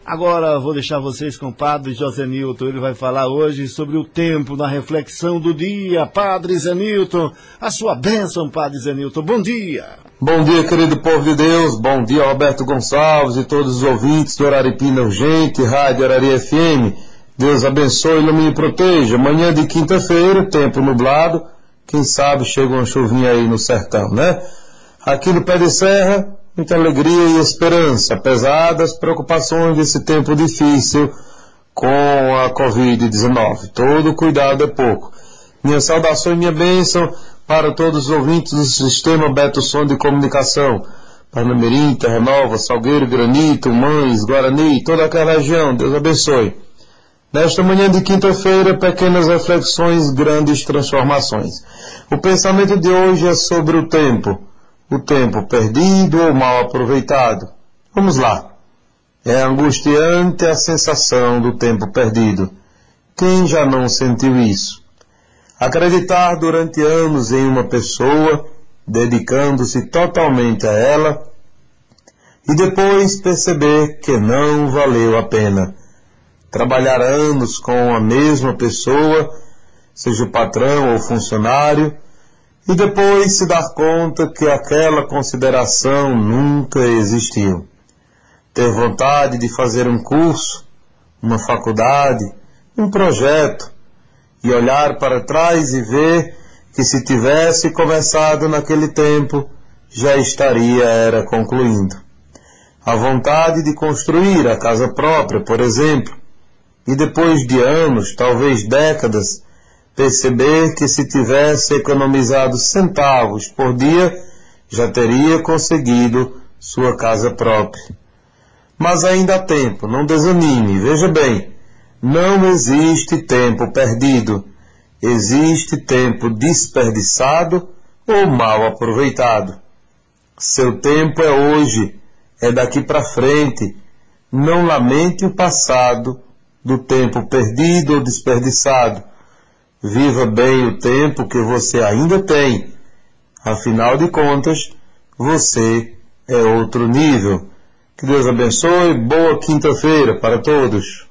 Agora vou deixar vocês com o Padre José Nilton. Ele vai falar hoje sobre o tempo na reflexão do dia. Padre Zé Nilton, a sua bênção, Padre Zé Nilton. Bom dia. Bom dia, querido povo de Deus. Bom dia, Roberto Gonçalves e todos os ouvintes do Araripina Urgente, Rádio Arari FM. Deus abençoe, ilumine e proteja. Manhã de quinta-feira, tempo nublado. Quem sabe chega uma chuvinha aí no sertão, né? Aqui no Pé de Serra, muita alegria e esperança, apesar das preocupações desse tempo difícil com a Covid-19. Todo cuidado é pouco. Minha saudação e minha bênção para todos os ouvintes do Sistema Beto Som de Comunicação. Parnamirim, Terra Nova, Salgueiro, Granito, Mães, Guarani, toda aquela região. Deus abençoe. Nesta manhã de quinta-feira, pequenas reflexões, grandes transformações. O pensamento de hoje é sobre o tempo perdido ou mal aproveitado. Vamos lá. É angustiante a sensação do tempo perdido. Quem já não sentiu isso? Acreditar durante anos em uma pessoa, dedicando-se totalmente a ela, e depois perceber que não valeu a pena. Trabalhar anos com a mesma pessoa, seja o patrão ou funcionário, e depois se dar conta que aquela consideração nunca existiu. Ter vontade de fazer um curso, uma faculdade, um projeto, e olhar para trás e ver que se tivesse começado naquele tempo, já estaria concluindo. A vontade de construir a casa própria, por exemplo, e depois de anos, talvez décadas, perceber que se tivesse economizado centavos por dia, já teria conseguido sua casa própria. Mas ainda há tempo, não desanime, veja bem, não existe tempo perdido, existe tempo desperdiçado ou mal aproveitado. Seu tempo é hoje, é daqui para frente, não lamente o passado do tempo perdido ou desperdiçado. Viva bem o tempo que você ainda tem. Afinal de contas, você é outro nível. Que Deus abençoe. Boa quinta-feira para todos.